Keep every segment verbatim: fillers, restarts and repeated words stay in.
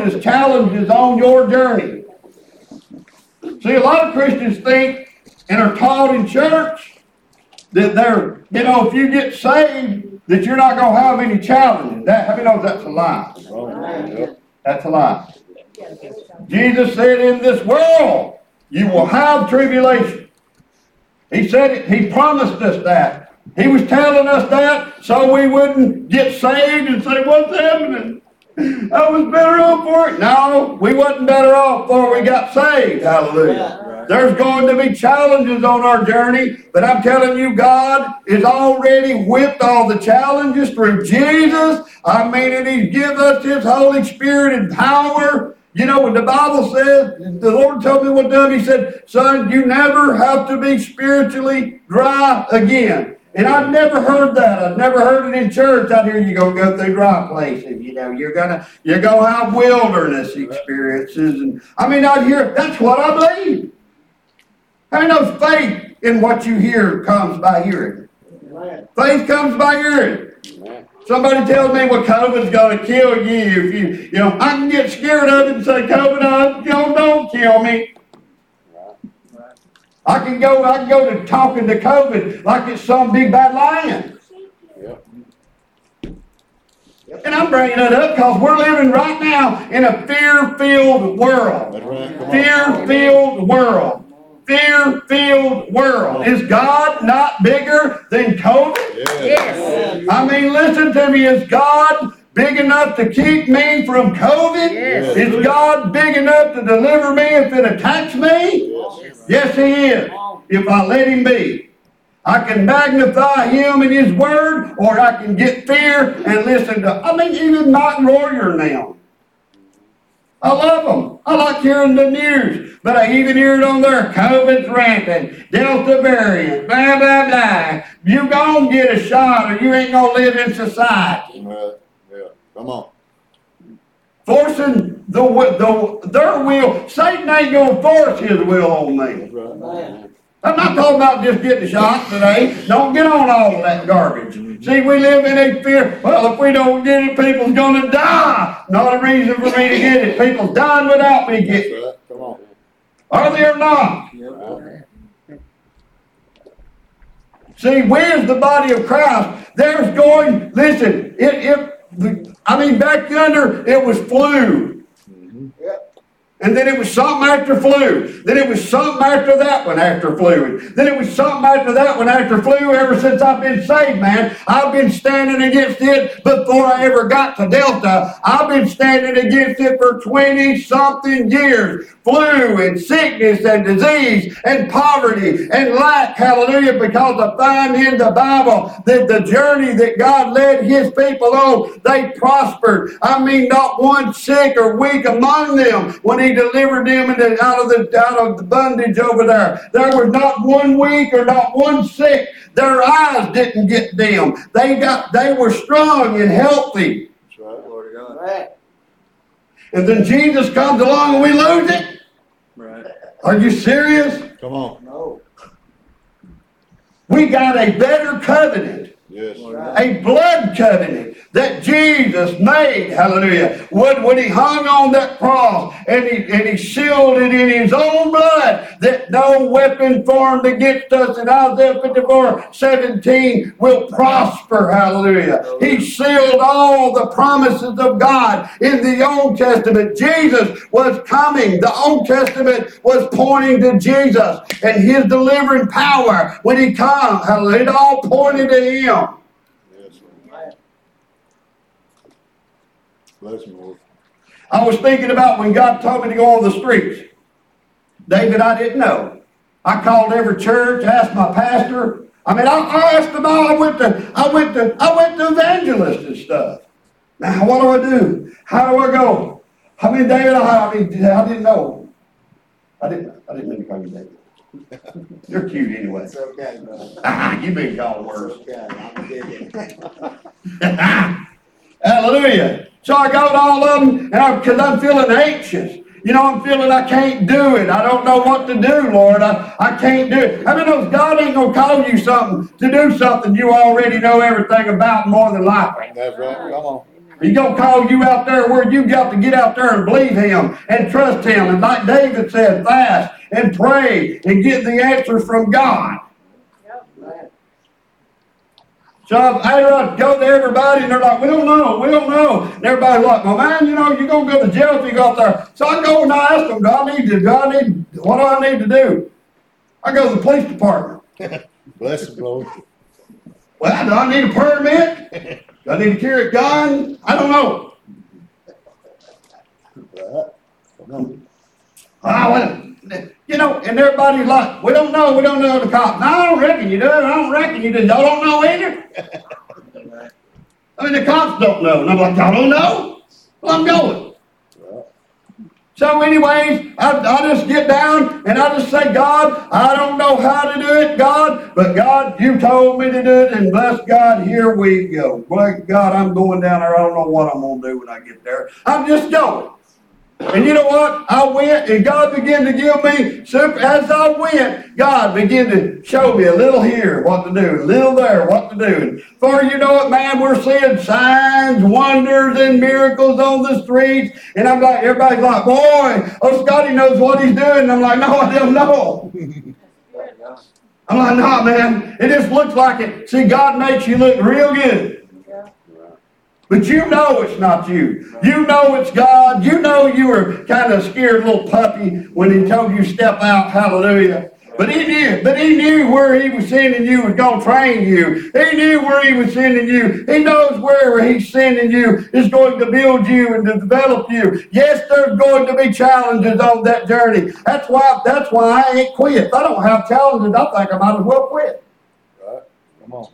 poses challenges on your journey. See, a lot of Christians think and are taught in church that they're, you know, if you get saved, that you're not going to have any challenges. That, how many knows that's a lie? That's a lie. Jesus said, in this world, you will have tribulation. He said it. He promised us that. He was telling us that so we wouldn't get saved and say, what's happening? I was better off for it. No, we wasn't better off before we got saved. Hallelujah. There's going to be challenges on our journey, but I'm telling you, God has already whipped all the challenges through Jesus. I mean, and He's given us His Holy Spirit and power. You know, when the Bible says, the Lord told me one time, He said, son, you never have to be spiritually dry again. And I've never heard that. I've never heard it in church. Out here, you're going to go through dry places. You know, you're going to you're gonna have wilderness experiences. And I mean, out here, that's what I believe. I mean, no faith in what you hear comes by hearing. Faith comes by hearing. Somebody tells me, well, COVID's going to kill you. If you, you know, I can get scared of it and say, COVID, uh, you know, don't kill me. I can go, I can go to talking to COVID like it's some big bad lion. And I'm bringing that up because we're living right now in a fear-filled world. Fear-filled world. Fear-filled world. Is God not bigger than COVID? Yes. I mean, listen to me. Is God big enough to keep me from COVID? Yes. Is God big enough to deliver me if it attacks me? Yes. Yes, He is. If I let Him be. I can magnify Him and His Word, or I can get fear and listen to, I mean, even Mike Royer now. I love them. I like hearing the news. But I even hear it on there, COVID's rampant, Delta variant, blah, blah, blah. You gonna get a shot or you ain't gonna live in society. Right. Yeah. Come on. Forcing the, the their will. Satan ain't gonna force his will on me. Right. I'm not talking about just getting a shot today. Don't get on all of that garbage. See, we live in a fear. Well, if we don't get it, people's going to die. Not a reason for me to get it. People's dying without me getting it. Right. Come on. Are they or not? Right. See, we as the body of Christ, there's going, listen, it, it, I mean, back yonder, it was flu. And then it was something after flu. Then it was something after that one after flu. Then it was something after that one after flu. Ever since I've been saved, man, I've been standing against it before I ever got to Delta. I've been standing against it for twenty-something years. Flu and sickness and disease and poverty and lack. Hallelujah. Because I find in the Bible that the journey that God led His people on, they prospered. I mean, not one sick or weak among them when He delivered them into, out of the out of the bondage over there. There was not one weak or not one sick. Their eyes didn't get dim. They got they were strong and healthy. That's right, Lord God. Right. And then Jesus comes along and we lose it. Right. Are you serious? Come on. No. We got a better covenant. Yes. A blood covenant that Jesus made, hallelujah, when, when He hung on that cross and he, and he sealed it in His own blood that no weapon formed against us in Isaiah fifty-four seventeen will prosper, hallelujah. He sealed all the promises of God in the Old Testament. Jesus was coming. The Old Testament was pointing to Jesus and His delivering power when He comes, hallelujah. It all pointed to Him. Bless him, Lord. I was thinking about when God told me to go on the streets. David, I didn't know. I called every church, asked my pastor. I mean, I, I asked them all. I went to, I went to, I went to evangelists and stuff. Now, what do I do? How do I go? I mean, David, I, I mean, I didn't know. I didn't. I didn't mean to call you David. You're cute anyway. It's okay, brother. You've been called worse. It's okay. I'm kidding. Hallelujah. So I got all of them, and because I'm feeling anxious. You know, I'm feeling I can't do it. I don't know what to do, Lord. I, I can't do it. I mean, God ain't going to call you something to do something you already know everything about more than likely. That's right. Come on. He's going to call you out there where you got to get out there and believe him and trust him. And like David said, fast and pray and get the answers from God. So I go to everybody and they're like, we don't know, we don't know. And everybody's like, well, man, you know, you're going to go to jail if you go out there. So I go and I ask them, do I need to, do I need, what do I need to do? I go to the police department. Bless the Lord. Well, do I need a permit? Do I need to carry a gun? I don't know. Right. Come on. Ah, well, you know, and everybody's like, we don't know, we don't know the cops. No, I don't reckon you do. I don't reckon you do. Y'all don't know either. I mean, the cops don't know. And I'm like, y'all don't know? Well, I'm going. Right. So anyways, I, I just get down and I just say, God, I don't know how to do it, God, but God, you told me to do it, and bless God, here we go. Bless God, I'm going down there. I don't know what I'm going to do when I get there. I'm just going. And you know what? I went and God began to give me, super, as I went, God began to show me a little here what to do, a little there what to do. And before you know it, man, we're seeing signs, wonders, and miracles on the streets. And I'm like, everybody's like, boy, oh, Scotty knows what he's doing. And I'm like, no, I don't know. I'm like, no, man, it just looks like it. See, God makes you look real good. But you know it's not you. You know it's God. You know you were kind of a scared little puppy when he told you step out. Hallelujah. But he knew. But he knew where he was sending you was going to train you. He knew where he was sending you. He knows where he's sending you is going to build you and to develop you. Yes, there's going to be challenges on that journey. That's why. That's why I ain't quit. If I don't have challenges, I think I might as well quit. Right. Come on.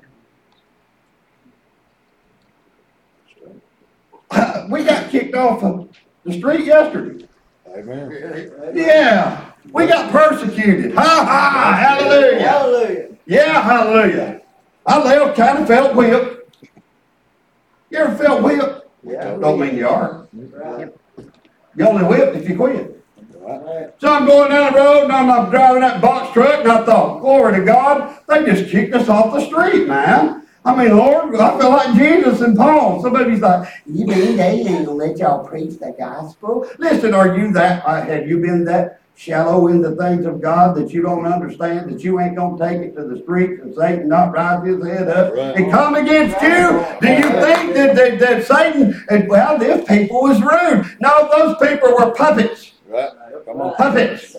We got kicked off of the street yesterday. Amen. Yeah. We got persecuted. Ha ha. Hallelujah. Hallelujah. Yeah, hallelujah. I left, kind of felt whipped. You ever felt whipped? Yeah. Don't mean you are. Right. You only whipped if you quit. Right. So I'm going down the road and I'm driving that box truck and I thought, glory to God, they just kicked us off the street, man. I mean, Lord, I feel like Jesus and Paul. Somebody's like, you mean they ain't gonna let y'all preach the gospel? Listen, are you that, uh, have you been that shallow in the things of God that you don't understand, that you ain't gonna take it to the streets and Satan not rise his head up Right. and come against you? Do you think that, that, that Satan, and well, this people was rude? No, those people were puppets. Right. Come on. Puppets.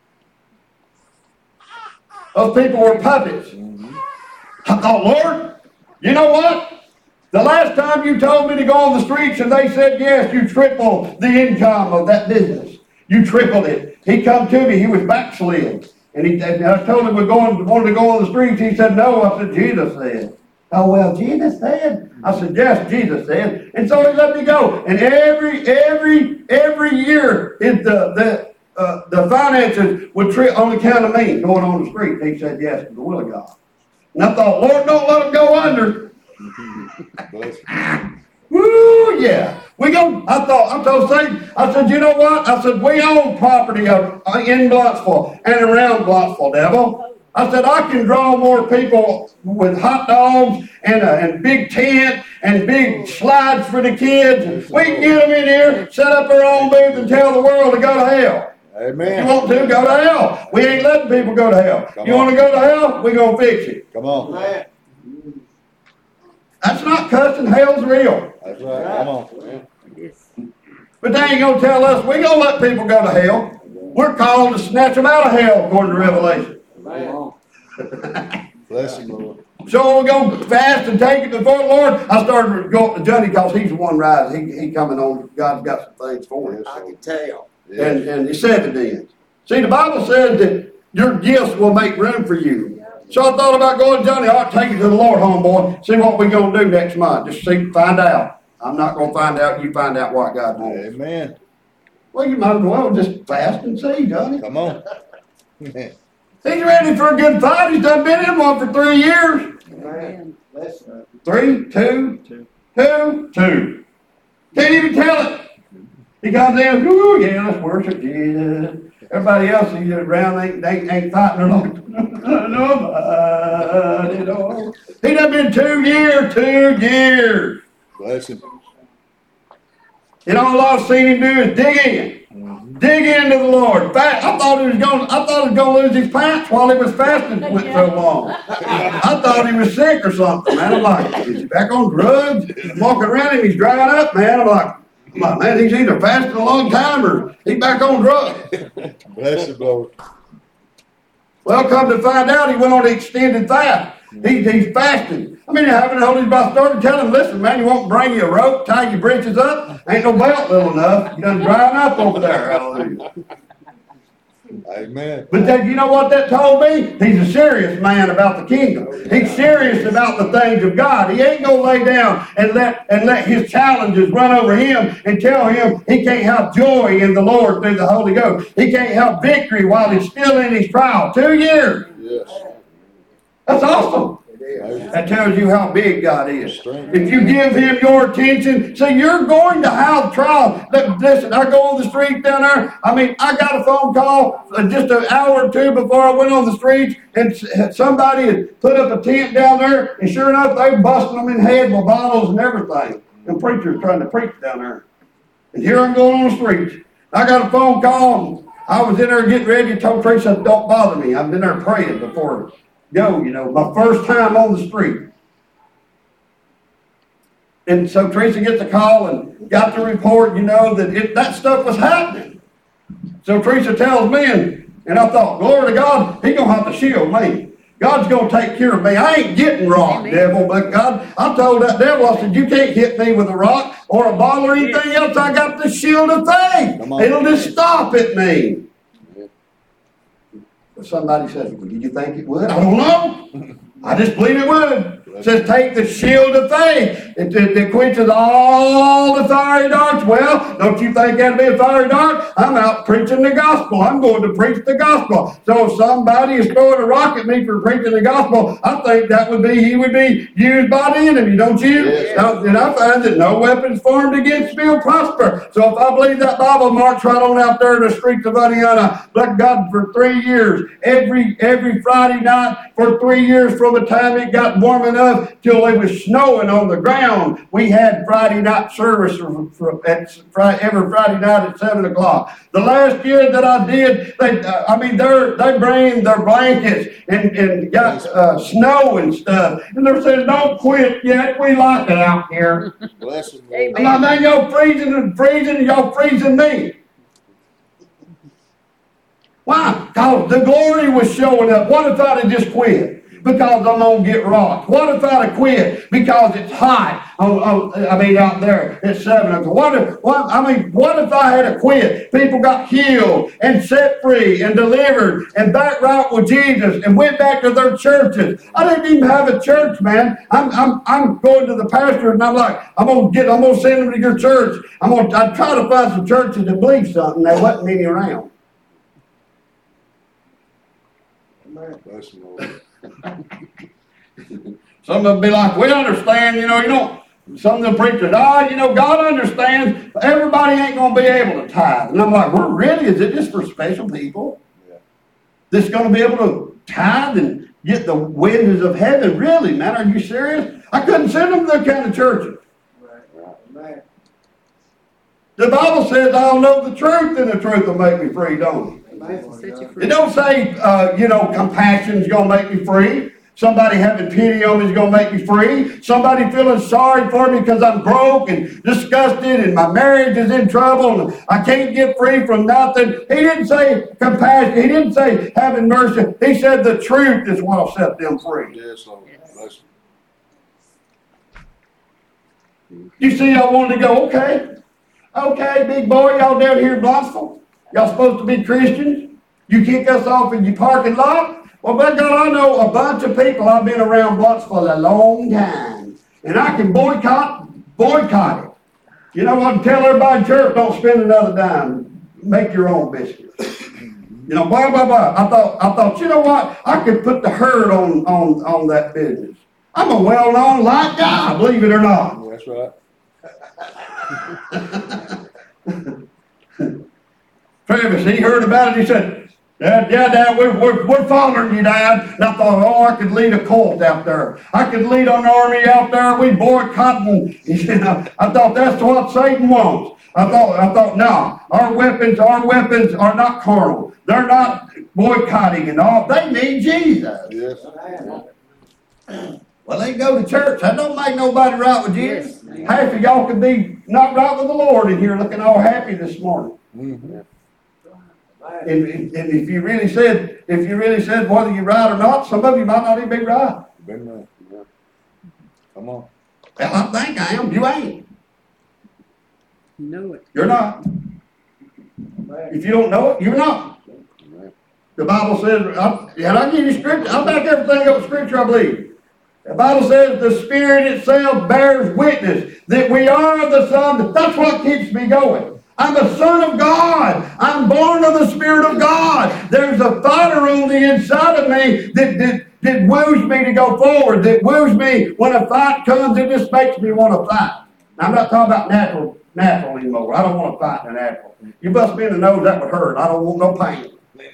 Those people were puppets. Mm-hmm. I thought, Lord, you know what? The last time you told me to go on the streets and they said yes, you tripled the income of that business. You tripled it. He come to me, he was backslid. And, he, and I told him we going, wanted to go on the streets. He said, no. I said, Jesus said. Oh, well, Jesus said? I said, yes, Jesus said. And so he let me go. And every, every, every year, it, the, the, uh, the finances would tri- on account of me going on the street. He said yes to the will of God. And I thought, Lord, don't let them go under. Bless you. Woo, yeah. We go, I thought, I told Satan, I said, you know what? I said, we own property of, uh, in Blotsville and around Blotsville, devil. I said, I can draw more people with hot dogs and a and big tent and big slides for the kids. We can get them in here, set up our own booth and tell the world to go to hell. Amen. You want to, go to hell. We ain't letting people go to hell. Come you on. want to go to hell? We're going to fix it. Come on. Right. That's not cussing. Hell's real. That's right. Come on. But they ain't going to tell us we're going to let people go to hell. We're called to snatch them out of hell, according to Revelation. Bless you, Lord. So we're going to fast and take it before the Lord. I started to go up to Johnny because he's the one rising. He, he coming on. God's got some things for him. I can tell. And, and he said it then. See, the Bible says that your gifts will make room for you. So I thought about going to Johnny. I'll take it to the Lord, homeboy. See what we're going to do next month. Just see, find out. I'm not going to find out. You find out what God wants. Amen. Well, you might as well just fast and see, Johnny. Come on. He's ready for a good fight. He's done been in one for three years. Amen. Bless you. Three, two, Two. two, two. Can't even tell it. He comes in, ooh, yeah, let's worship Jesus. Everybody else he's around ain't, ain't, ain't fighting. They're like, nobody. No. He done been two years, two years. Bless him. And all I've seen him do is dig in. Dig into the Lord. Fast. I thought he was going. I thought he was going to lose his pants while he was fasting went so long. I thought he was sick or something, man. I'm like, is he back on drugs? Walking around him, he's drying up, man. I'm like, I'm like, man, he's either fasting a long time or he's back on drugs. Bless you, Lord. Well, come to find out, he went on an extended fast. He, he's fasting. I mean, having the Holy Spirit started telling him, listen, man, you won't bring you a rope, tie your breeches up. Ain't no belt little enough. You done drying up over there. Hallelujah. Amen. But then, you know what that told me? He's a serious man about the kingdom. He's serious about the things of God. He ain't gonna lay down and let and let his challenges run over him and tell him he can't have joy in the Lord through the Holy Ghost. He can't have victory while he's still in his trial. Two years. Yes. That's awesome. That tells you how big God is. If you give him your attention, see, you're going to have trials. Listen, I go on the street down there. I mean, I got a phone call just an hour or two before I went on the streets, and somebody had put up a tent down there, and sure enough, they were busting them in the head with bottles and everything. And preachers trying to preach down there. And here I'm going on the streets. I got a phone call. I was in there getting ready. Told Teresa, don't bother me. I've been there praying before. Go, you know, my first time on the street. And so Teresa gets a call and got the report, you know, that it, that stuff was happening. So Teresa tells me, and, and I thought, glory to God, he's going to have to shield me. God's going to take care of me. I ain't getting rock, Amen. Devil, but God, I told that devil, I said, you can't hit me with a rock or a ball or anything else. I got the shield of faith. It'll just stop at me. Somebody says, well, did you think it would? I don't know. I just believe it would. It says, take the shield of faith. It, it, it quenches all the fiery darts. Well, don't you think that'd be a fiery dart? I'm out preaching the gospel. I'm going to preach the gospel. So if somebody is throwing a rock at me for preaching the gospel, I think that would be, he would be used by the enemy, don't you? Yes. Now, and I find that no weapons formed against me will prosper. So if I believe that Bible, march right on out there in the streets of Indiana. Bless God, for three years, every every Friday night for three years from the time it got warm enough till it was snowing on the ground. We had Friday night service for, for, at Friday, every Friday night at seven o'clock. The last year that I did, they, uh, I mean, they they bring their blankets and, and got uh, snow and stuff. And they're saying, don't quit yet. We like it out here. Bless him, Lord. And I mean, y'all freezing and freezing and y'all freezing me. Why? Because the glory was showing up. What if I'd have just quit? Because I'm going to get rocked. What if I'd have quit? Because it's hot. On, on, I mean, out there at seven o'clock. What if, what, I mean, what if I had to quit? People got healed and set free and delivered and back right with Jesus and went back to their churches. I didn't even have a church, man. I'm, I'm, I'm going to the pastor and I'm like, I'm going to get, I'm going to send them to your church. I'm going to, I try to find some churches that believe something. There wasn't many around. Bless him, Lord. Some of them be like, we understand, you know, you don't, some of the preachers, ah, oh, you know, God understands, everybody ain't going to be able to tithe. And I'm like, well, really, is it just for special people? Yeah. That's going to be able to tithe and get the windows of heaven? Really, man, are you serious? I couldn't send them to that kind of churches. Right. Right. The Bible says, I'll know the truth, and the truth will make me free, don't it? It don't say, uh, you know, compassion is going to make me free. Somebody having pity on me is going to make me free. Somebody feeling sorry for me because I'm broke and disgusted and my marriage is in trouble and I can't get free from nothing. He didn't say compassion. He didn't say having mercy. He said the truth is what will set them free. Yes, Lord. Bless you. You see, I wanted to go, okay, okay, big boy, y'all down here in Blossville. Y'all supposed to be Christians. You kick us off in your parking lot. Well, by God, I know a bunch of people. I've been around Blossville a long time. And I can boycott, boycott it. You know what? Tell everybody in church, don't spend another dime. Make your own biscuits. You know, blah, blah, blah. I thought, I thought, you know what? I could put the herd on, on, on that business. I'm a well-known light guy, believe it or not. That's right. Travis, he heard about it. He said, Dad, yeah, Dad, we're, we're, we're following you, Dad. And I thought, oh, I could lead a cult out there. I could lead an army out there. We boycotting. You know, I thought that's what Satan wants. I thought, I thought, no, our weapons, our weapons are not carnal. They're not boycotting and all. They need Jesus. Yes. Well, they go to church. That don't make nobody right with Jesus. Yes. Half of y'all could be not right with the Lord in here looking all happy this morning. Mm-hmm. And, and, and if you really said, if you really said whether you're right or not, some of you might not even be right. Been there. Yeah. Come on. Well, I think I am. You ain't. You know it. You're not. If you don't know it, you're not. Right. The Bible says, I, and I give you scripture. I back everything up with scripture, I believe. The Bible says the Spirit itself bears witness that we are the sons. That's what keeps me going. I'm a son of God. I'm born of the Spirit of God. There's a fire on the inside of me that, that, that woos me to go forward, that woos me when a fight comes. It just makes me want to fight. Now, I'm not talking about natural, natural anymore. I don't want to fight in the natural. You bust me in the nose, that would hurt. I don't want no pain.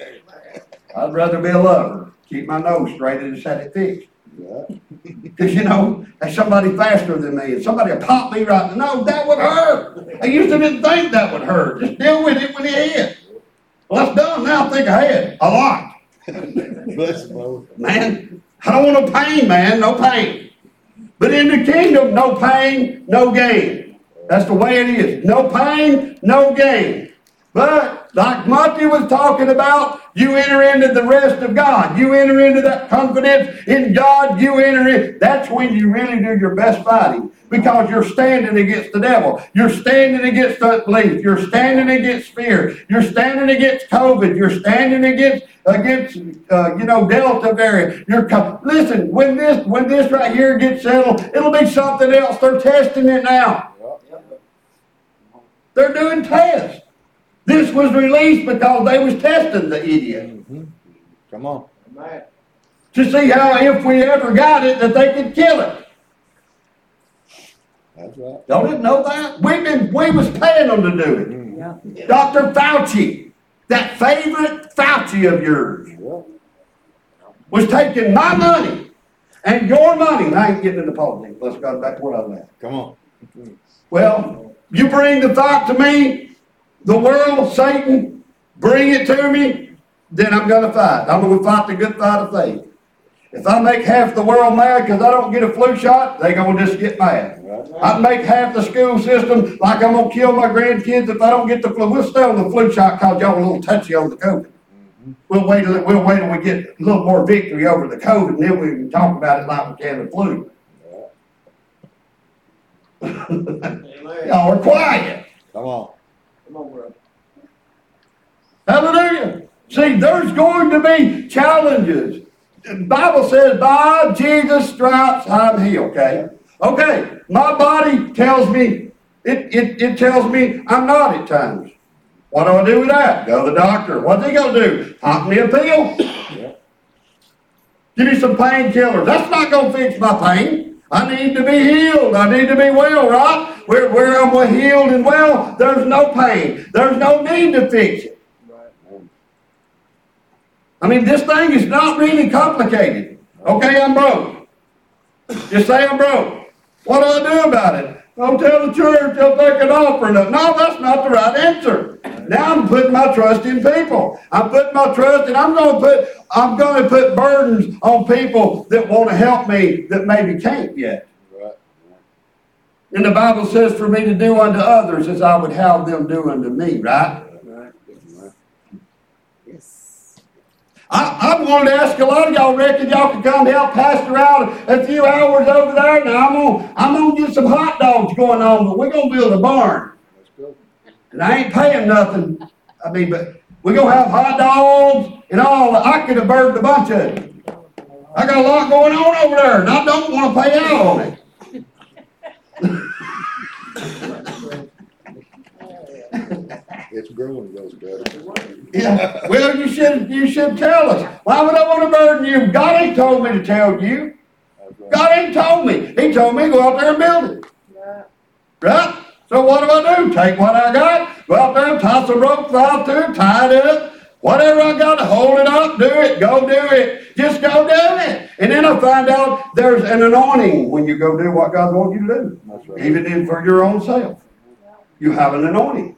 I'd rather be a lover. Keep my nose straight and just have it fixed. Yeah. Because, you know, there's somebody faster than me, and somebody will pop me right in the nose. That would hurt. I used to didn't think that would hurt. Just deal with it when it hits. Well, that's done now. I think ahead. A lot. Bless him, Lord. Man, I don't want no pain, man. No pain. But in the kingdom, no pain, no gain. That's the way it is. No pain, no gain. But, like Monty was talking about, you enter into the rest of God. You enter into that confidence in God. You enter in. That's when you really do your best fighting. Because you're standing against the devil. You're standing against unbelief. You're standing against fear. You're standing against COVID. You're standing against, against uh, you know, Delta variant. You're co- Listen, when this, when this right here gets settled, it'll be something else. They're testing it now. They're doing tests. This was released because they was testing the idiot. Mm-hmm. Come on. To see how, if we ever got it, that they could kill it. That's right. Y'all didn't know that? We've been, we was paying them to do it. Mm-hmm. Yeah. Doctor Fauci, that favorite Fauci of yours, Yeah. was taking my money and your money. I ain't getting into politics. Let's go back to what I was at. Come on. Well, you bring the thought to me, the world, Satan, bring it to me, then I'm going to fight. I'm going to fight the good fight of faith. If I make half the world mad because I don't get a flu shot, they're going to just get mad. Right. I make half the school system like I'm going to kill my grandkids if I don't get the flu. We'll stay on the flu shot because y'all a little touchy on the COVID. Mm-hmm. We'll wait till we'll wait till we get a little more victory over the COVID, and then we can talk about it like we can the flu. Y'all are quiet. Come on. Come on, bro. Hallelujah. See, there's going to be challenges. The Bible says, by Jesus' stripes I'm healed, okay? Okay, my body tells me, it, it, it tells me I'm not at times. What do I do with that? Go to the doctor. What's he going to do? Pop me a pill? Yeah. Give me some painkillers. That's not going to fix my pain. I need to be healed. I need to be well, right? Where, where I'm healed and well, there's no pain. There's no need to fix it. I mean, this thing is not really complicated. Okay, I'm broke. Just say I'm broke. What do I do about it? I'll tell the church they'll take an offering. No, that's not the right answer. Now I'm putting my trust in people. I'm putting my trust, and I'm going to put I'm going to put burdens on people that want to help me that maybe can't yet. Right. And the Bible says for me to do unto others as I would have them do unto me, right? Right. Right. Yes. I, I wanted to ask a lot of y'all, reckon y'all could come help Pastor out a few hours over there. Now, I'm going I'm gonna get some hot dogs going on, but we're going to build a barn. Let's go. And I ain't paying nothing. I mean, but we're going to have hot dogs and all. I could have burned a bunch of it. I got a lot going on over there, and I don't want to pay out on it. It's growing, those better. Yeah. Well, you should you should tell us. Why would I want to burden you? God ain't told me to tell you. That's right. God ain't told me. He told me to go out there and build it. Right? So what do I do? Take what I got, go out there, tie some ropes out to it, tie it up. Whatever I got to hold it up, do it. Go do it. Just go do it. And then I find out there's an anointing when you go do what God wants you to do. That's right. Even in for your own self. You have an anointing.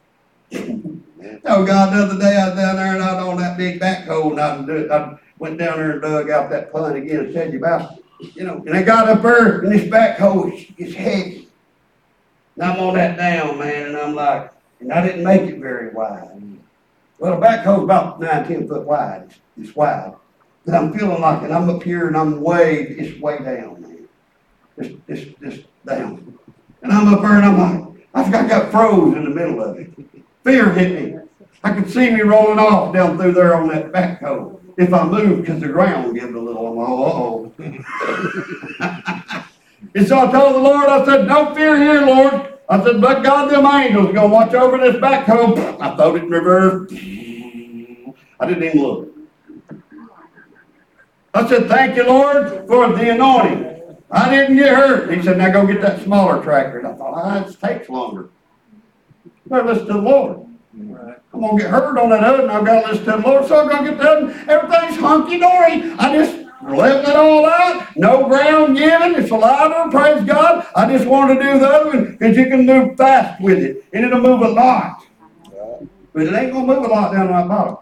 Oh God, the other day I was down there and I was on that big backhoe and I, do- I went down there and dug out that pond again and said you about, you know, and I got up there and this backhoe is, is heavy. And I'm on that down, man, and I'm like, and I didn't make it very wide. Well, the backhoe's about nine, ten foot wide. It's, it's wide. And I'm feeling like, and I'm up here and I'm way, it's way down, man. It's, it's, it's down. And I'm up there and I'm like, I think I got froze in the middle of it. Fear hit me. I could see me rolling off down through there on that backhoe. If I moved, because the ground gave it a little, I'm oh, uh-oh. And so I told the Lord, I said, don't fear here, Lord. I said, but God, them angels are going to watch over this backhoe. I throwed it in reverse. I didn't even look. I said, thank you, Lord, for the anointing. I didn't get hurt. He said, now go get that smaller tractor. And I thought, ah, it takes longer. Better listen to the Lord. Right. I'm going to get hurt on that other, and I've got to listen to the Lord, so I'm going to get that other. Everything's hunky-dory. I just letting it all out. No ground given. It's alive, praise God. I just want to do the other one because you can move fast with it, and it'll move a lot. But it ain't going to move a lot down my bottom.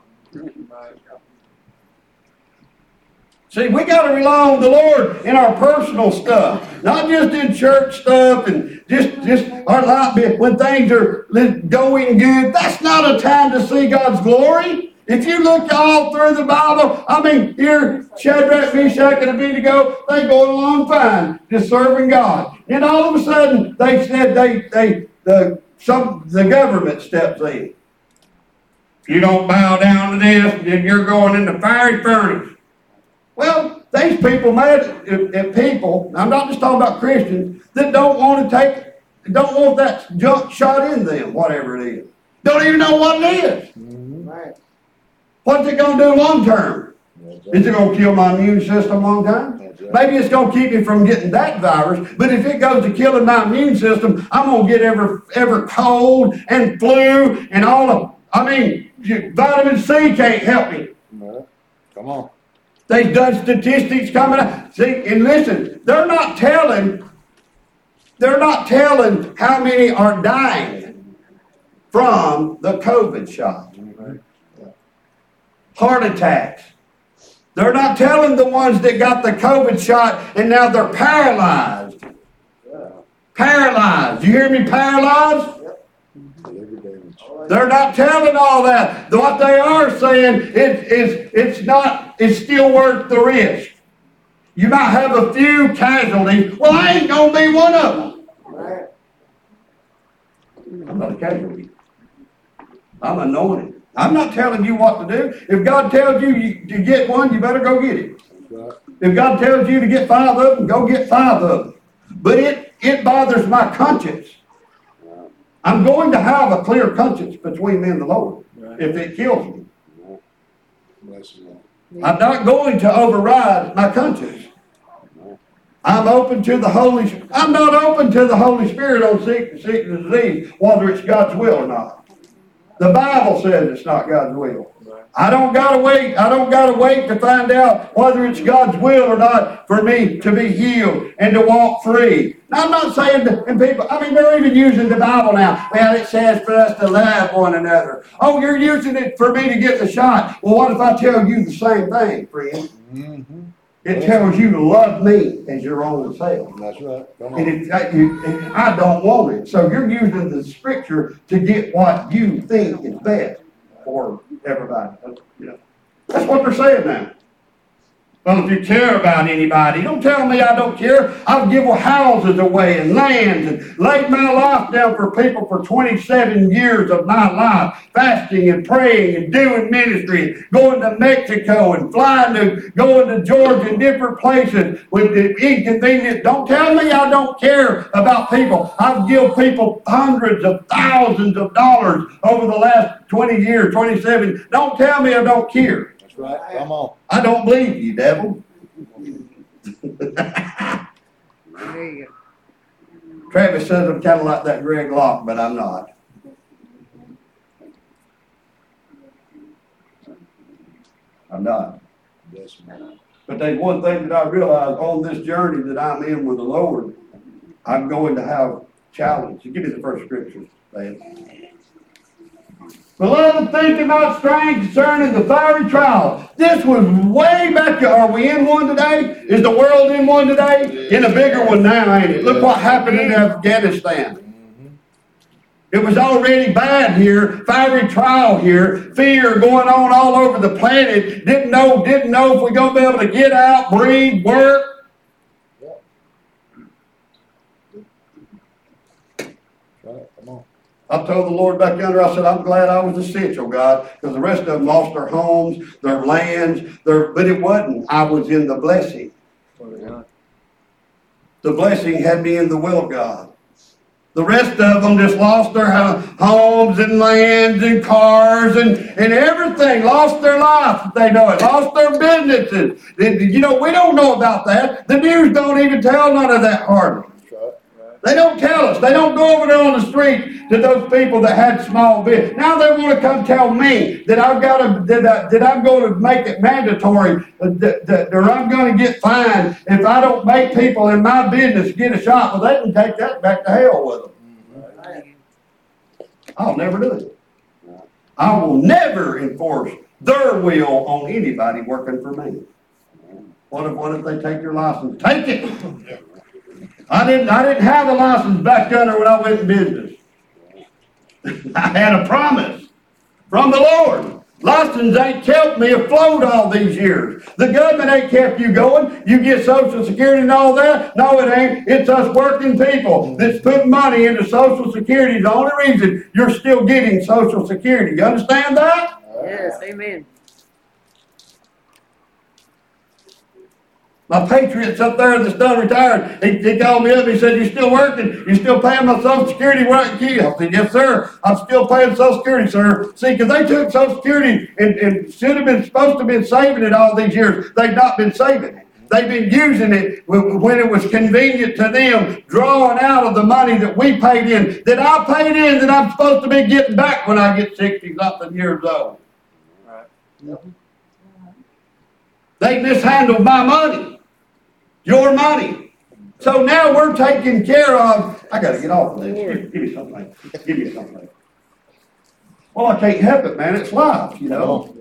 See, we got to rely on the Lord in our personal stuff, not just in church stuff and just, just our life. When things are going good, that's not a time to see God's glory. If you look all through the Bible, I mean, here, Shadrach, Meshach, and Abednego, they go along fine, just serving God. And all of a sudden, they said they, they, the, some, the government steps in. If you don't bow down to this, then you're going in the fiery furnace. Well, these people mad at, at people, I'm not just talking about Christians, that don't want to take, don't want that junk shot in them, whatever it is. Don't even know what it is. Right. What's it going to do long term? Is it going to kill my immune system long time? Maybe it's going to keep me from getting that virus, but if it goes to killing my immune system, I'm going to get ever, ever cold and flu and all of, I mean, vitamin C can't help me. No. Come on. They've done statistics coming out. See, and listen, they're not telling, they're not telling how many are dying from the COVID shot. Heart attacks. They're not telling the ones that got the COVID shot and now they're paralyzed. Paralyzed. You hear me? Paralyzed? They're not telling all that. What they are saying is, is it's not, it's still worth the risk. You might have a few casualties. Well, I ain't gonna be one of them. Right. I'm not a casualty. I'm anointed. I'm not telling you what to do. If God tells you, you to get one, you better go get it. If God tells you to get five of them, go get five of them. But it, it bothers my conscience. I'm going to have a clear conscience between me and the Lord Right. if it kills me. Bless you, Lord. I'm not going to override my conscience. I'm open to the Holy I'm not open to the Holy Spirit on sickness, sickness and disease, whether it's God's will or not. The Bible says it's not God's will. I don't gotta wait. I don't gotta wait to find out whether it's God's will or not for me to be healed and to walk free. Now, I'm not saying that, and people, I mean, they're even using the Bible now. Well, it says for us to love one another. Oh, you're using it for me to get the shot. Well, what if I tell you the same thing, friend? Mm-hmm. It tells you to love me as your own self. That's right. Come And, on. it, I, you, and I don't want it. So you're using the scripture to get what you think is best for everybody. You know, that's what they're saying now. Well, if you care about anybody, don't tell me I don't care. I've given houses away and lands and laid my life down for people for twenty-seven years of my life, fasting and praying and doing ministry, and going to Mexico and flying to, going to Georgia and different places with the inconvenience. Don't tell me I don't care about people. I've given people hundreds of thousands of dollars over the last twenty years, twenty-seven. Don't tell me I don't care. That's right. Come on. I don't believe you, devil. There you go. Travis says I'm kind of like that Greg Locke, but I'm not. I'm not. Yes, man. But there's one thing that I realize on this journey that I'm in with the Lord, I'm going to have challenge. Give me the first scripture. Beloved, think not strange concerning the fiery trial. This was way back there. Are we in one today? Is the world in one today? In a bigger one now, ain't it? Look what happened in Afghanistan. It was already bad here, fiery trial here, fear going on all over the planet. Didn't know, didn't know if we're going to be able to get out, breathe, work. Come on. I told the Lord back yonder, I said, I'm glad I was essential, God, because the rest of them lost their homes, their lands, their, but it wasn't. I was in the blessing. The blessing had me in the will of God. The rest of them just lost their homes and lands and cars and, and everything, lost their life, if they know it, lost their businesses. You know, we don't know about that. The news don't even tell none of that hardly. They don't tell us. They don't go over there on the street to those people that had small business. Now they want to come tell me that I've got to, that, I, that I'm going to make it mandatory, that, that, or I'm going to get fined if I don't make people in my business get a shot. Well, they can take that back to hell with them. I'll never do it. I will never enforce their will on anybody working for me. What if, what if they take your license? Take it! I didn't, I didn't have a license back under when I went in business. I had a promise from the Lord. License ain't kept me afloat all these years. The government ain't kept you going. You get Social Security and all that. No, it ain't. It's us working people that's putting money into Social Security. The only reason you're still getting Social Security. You understand that? Yes, amen. My Patriots up there that's done retired, he, he called me up. He said, "You still working? You still paying my Social Security right key?" I said, "Yes, sir. I'm still paying Social Security, sir." See, because they took Social Security and, and should have been supposed to have been saving it all these years. They've not been saving it. They've been using it when it was convenient to them, drawing out of the money that we paid in, that I paid in, that I'm supposed to be getting back when I get sixty-something years old. Right. Yep. They mishandled my money. Your money. So now we're taking care of. I got to get off of this. Give, give me something. Give me something. Well, I can't help it, man. It's life, you know.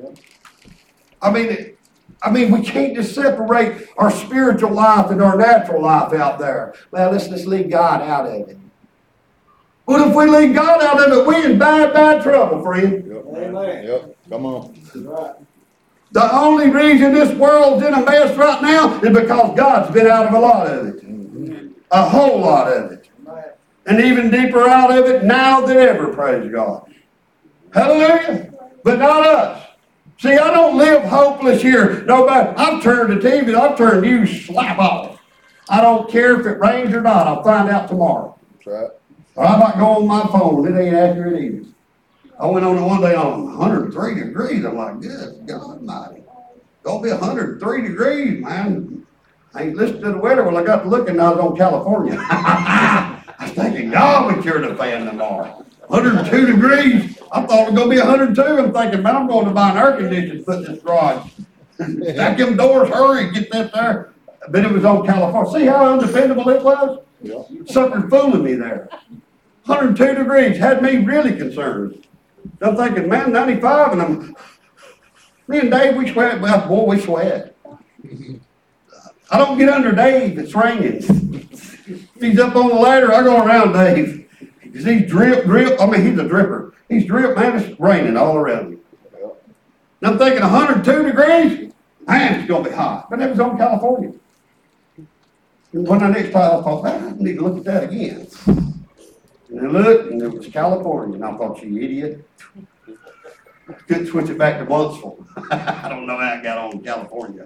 I mean, I mean, we can't just separate our spiritual life and our natural life out there. Well, let's just leave God out of it. What if we leave God out of it? We in bad, bad trouble, friend. Yep. Amen. Yep. Come on. That's right. The only reason this world's in a mess right now is because God's been out of a lot of it. A whole lot of it. And even deeper out of it now than ever, praise God. Hallelujah. But not us. See, I don't live hopeless here. Nobody. I've turned the T V, I've turned you slap off. I don't care if it rains or not. I'll find out tomorrow. That's right. Or I might go on my phone. It ain't accurate either. I went on it one day on one hundred three degrees. I'm like, good God Almighty. Gonna be one hundred three degrees, man. I ain't listened to the weather. Well, I got to looking, I was on California. I was thinking, God, we cured the fan tomorrow. one hundred two degrees. I thought it was going to be one hundred two. I'm thinking, man, I'm going to buy an air conditioner to put in this garage. Stack them doors, hurry, get that there. But it was on California. See how undependable it was? Yeah. Sucker fooling me there. one hundred two degrees had me really concerned. I'm thinking, man, ninety-five, and I'm, me and Dave, we sweat. Well, boy, we sweat. I don't get under Dave. It's raining. If he's up on the ladder, I go around Dave. Because he's drip, drip. I mean, he's a dripper. He's drip, man. It's raining all around me. And I'm thinking one hundred two degrees? Man, it's going to be hot. But it was on California. And when I next time, I thought, man, I need to look at that again. And I looked, and it was California. And I thought, you idiot. Couldn't switch it back to Blountsville. I don't know how I got on California.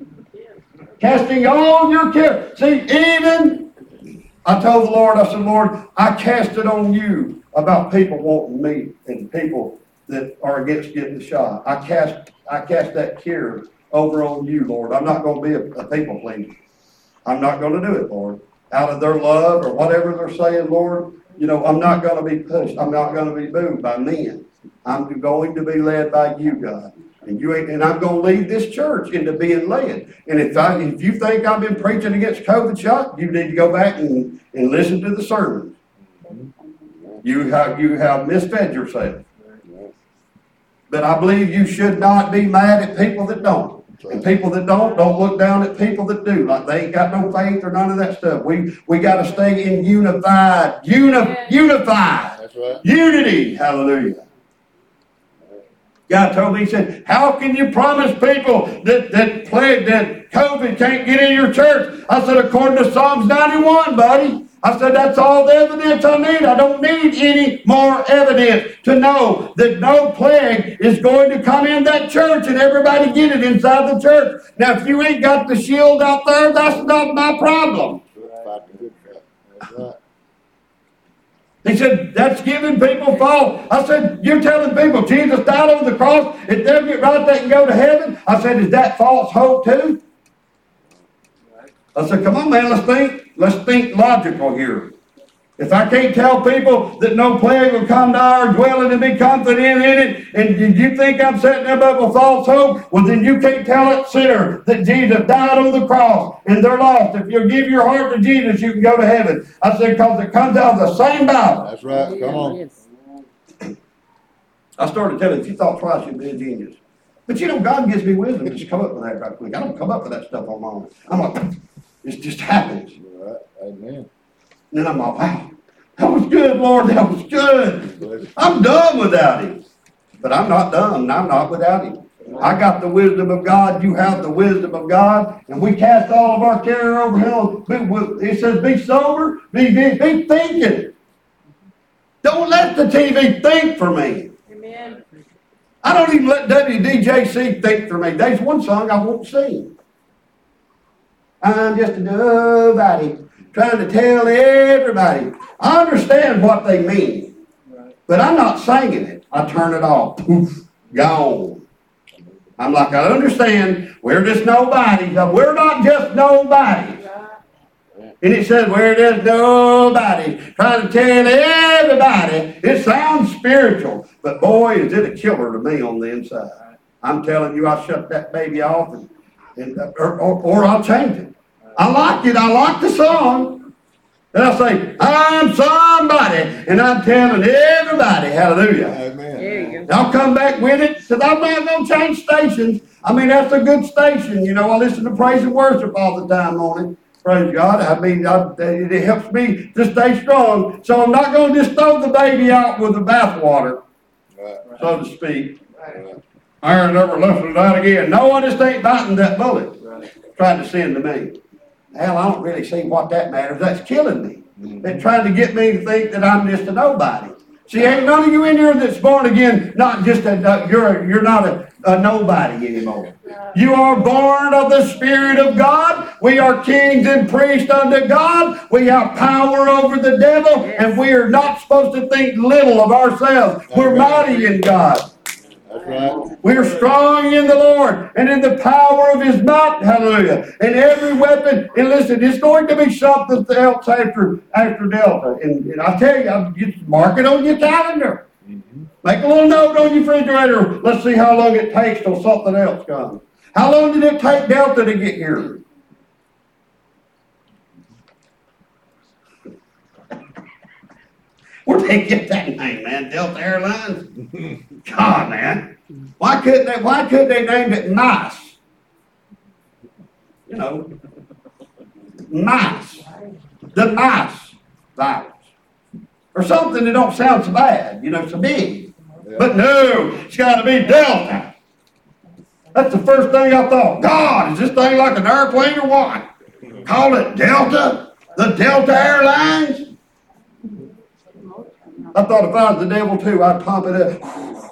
Casting all your care. See, even, I told the Lord, I said, Lord, I cast it on you about people wanting me and people that are against getting the shot. I cast, I cast that care over on you, Lord. I'm not going to be a, a people pleaser. I'm not going to do it, Lord. Out of their love or whatever they're saying, Lord, you know, I'm not going to be pushed. I'm not going to be moved by men. I'm going to be led by you, God. And you ain't, and I'm going to lead this church into being led. And if I, if you think I've been preaching against COVID shot, you need to go back and, and listen to the sermons. You You have, you have misfed yourself. But I believe you should not be mad at people that don't. And people that don't, don't look down at people that do. Like they ain't got no faith or none of that stuff. We we got to stay in unified, uni, unified, That's right. unity. Hallelujah. God told me, he said, how can you promise people that, that plague, that COVID can't get in your church? I said, according to Psalms ninety-one, buddy. I said, that's all the evidence I need. I don't need any more evidence to know that no plague is going to come in that church and everybody get it inside the church. Now, if you ain't got the shield out there, that's not my problem. Fight the good fight. That's right. He said, that's giving people false. I said, you're telling people Jesus died on the cross, if they'll get right, they can go to heaven. I said, is that false hope too? I said, come on, man, let's think. Let's think logical here. If I can't tell people that no plague will come to our dwelling and be confident in it, and you think I'm setting them up with false hope, well, then you can't tell that sinner that Jesus died on the cross and they're lost. If you give your heart to Jesus, you can go to heaven. I said, because it comes out of the same Bible. That's right. Come on. Yes. I started telling you, if you thought twice, you'd be a genius. But you know, God gives me wisdom to just come up with that right quick. I don't come up with that stuff on my own. I'm like, it just happens. Right. Amen. And then I'm like, wow, that was good, Lord, that was good. I'm done without him. But I'm not done, and I'm not without him. I got the wisdom of God, you have the wisdom of God, and we cast all of our care over him. It says, be sober, be, be, be thinking. Don't let the T V think for me. Amen. I don't even let W D J C think for me. There's one song I won't sing. I'm just a nobody trying to tell everybody. I understand what they mean, but I'm not singing it. I turn it off. Poof, gone. I'm like, I understand. We're just nobodies. We're not just nobodies. And it says, we're just nobody trying to tell everybody. It sounds spiritual, but boy, is it a killer to me on the inside. I'm telling you, I'll shut that baby off and, and or, or, or I'll change it. I like it. I like the song. And I say, I'm somebody, and I'm telling everybody, hallelujah. Amen. There you And I'll come back with it, because I'm not going to change stations. I mean, that's a good station. You know, I listen to praise and worship all the time on it. Praise God. I mean, I, it helps me to stay strong. So I'm not going to just throw the baby out with the bathwater, Right. so to speak. Right. I never listen to that again. No, I just ain't biting that bullet. Trying to send to me. Hell, I don't really see what that matters. That's killing me. Mm-hmm. They're trying to get me to think that I'm just a nobody. See, ain't none of you in here that's born again, not just a, you're, you're not a, a nobody anymore. You are born of the Spirit of God. We are kings and priests unto God. We have power over the devil, and we are not supposed to think little of ourselves. We're mighty in God. That's right. We are strong in the Lord and in the power of his might. Hallelujah. And every weapon, and listen, it's going to be something else after, after Delta. And, and I tell you, I'll just mark it on your calendar. Mm-hmm. Make a little note on your refrigerator. Let's see how long it takes till something else comes. How long did it take Delta to get here? Where'd they get that name, man? Delta Airlines? God, man. Why couldn't they, why couldn't they name it nice? You know, nice. The nice virus. Or something that don't sound so bad, you know, so big. Yeah. But no, it's got to be Delta. That's the first thing I thought. God, is this thing like an airplane or what? Call it Delta? The Delta Airlines? I thought if I was the devil too, I'd pump it up.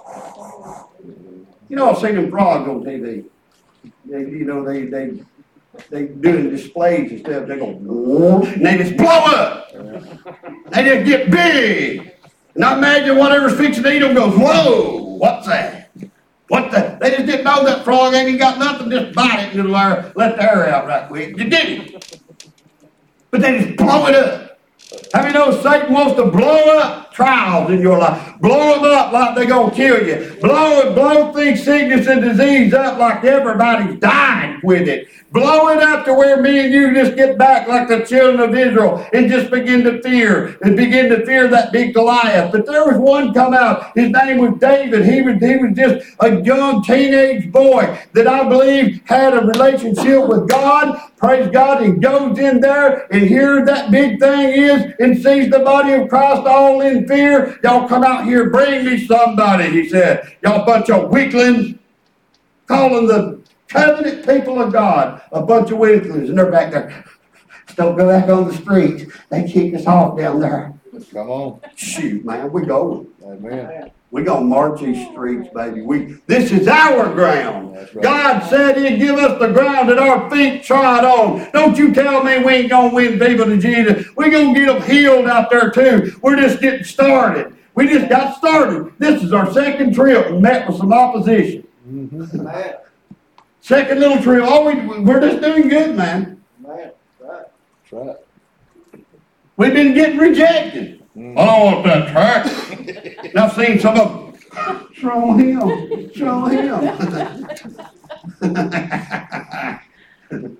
You know, I've seen them frogs on T V. They, you know, they they they doing displays and stuff. They go, whoa, and they just blow up. They just get big. And I imagine whatever's fixing to eat them goes, whoa, what's that? What the? They just didn't know that frog ain't even got nothing. Just bite it and it'll air, let the air out right quick. You didn't. But they just blow it up. How many know Satan wants to blow up trials in your life? Blow them up like they're going to kill you. Blow, blow things, sickness and disease up like everybody's dying with it. Blow it up to where me and you just get back like the children of Israel and just begin to fear and begin to fear that big Goliath. But there was one come out. His name was David. He was, he was just a young teenage boy that I believe had a relationship with God. Praise God. He goes in there and here that big thing is and sees the body of Christ all in fear. Y'all come out here, bring me somebody, he said. Y'all bunch of weaklings, calling the covenant people of God a bunch of weaklings. And they're back there. Don't go back on the street. They kick us off down there. Come on. Shoot, man, we going. Amen. We're going to march these streets, baby. We, this is our ground. That's right. God said he'd give us the ground that our feet trod on. Don't you tell me we ain't going to win people to Jesus. We're going to get them healed out there too. We're just getting started. We just got started. This is our second trip and met with some opposition. Mm-hmm. Second little trip. Oh, we, we're just doing good, man. Man, right. That's right. We've been getting rejected. Mm. I don't want that track. And I've seen some of them. Show him. Show him.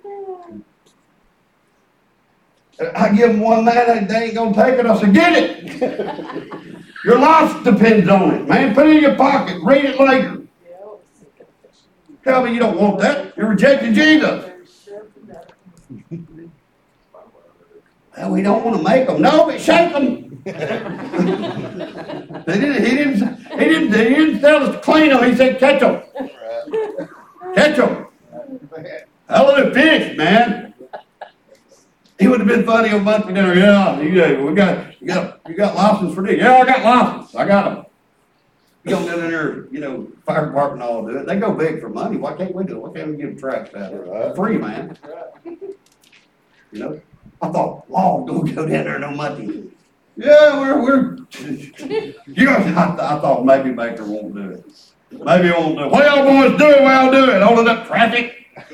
I give them one that they ain't going to take it. I said, get it. Your life depends on it, man. Put it in your pocket. Read it later. Tell me you don't want that. You're rejecting Jesus. Well, we don't want to make them. No, but shake them. they didn't, he, didn't, he, didn't, he didn't tell us to clean them. He said, catch them. Catch them. Hallelujah, fish, man. He would have been funny on Monday dinner. Yeah, you, we got, you got, you got license for this. Yeah, I got license. I got them. You don't go in there, you know, fire department all do it. They go big for money. Why can't we do it? Why can't we give them tracks out there? Free, man. You know? I thought, law don't go down there no money. Yeah, we're, we're, you know, I, I thought maybe Baker won't do it. Maybe he won't do it. What y'all boys do it, well do it. Holding up traffic.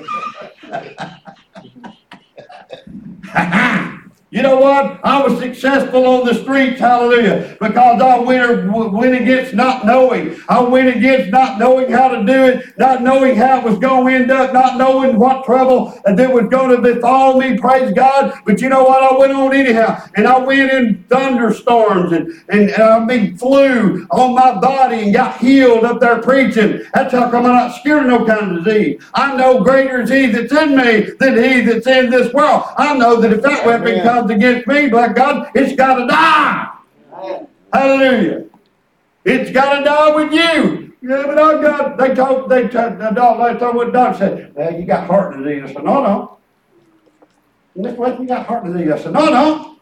You know what? I was successful on the streets, hallelujah, because I went, went against not knowing. I went against not knowing how to do it, not knowing how it was going to end up, not knowing what trouble that was going to befall me, praise God. But you know what? I went on anyhow, and I went in thunderstorms, and, and, and I mean, flew on my body and got healed up there preaching. That's how come I'm not scared of no kind of disease. I know greater is he that's in me than he that's in this world. I know that if that weapon comes against me, black God, it's got to die. Hallelujah. It's got to die with you. Yeah, but I got, they told, they told, the dog, they told what the doc said, well, you got heart disease. I said, no, no. Mister West, you got heart disease. I said, no, no.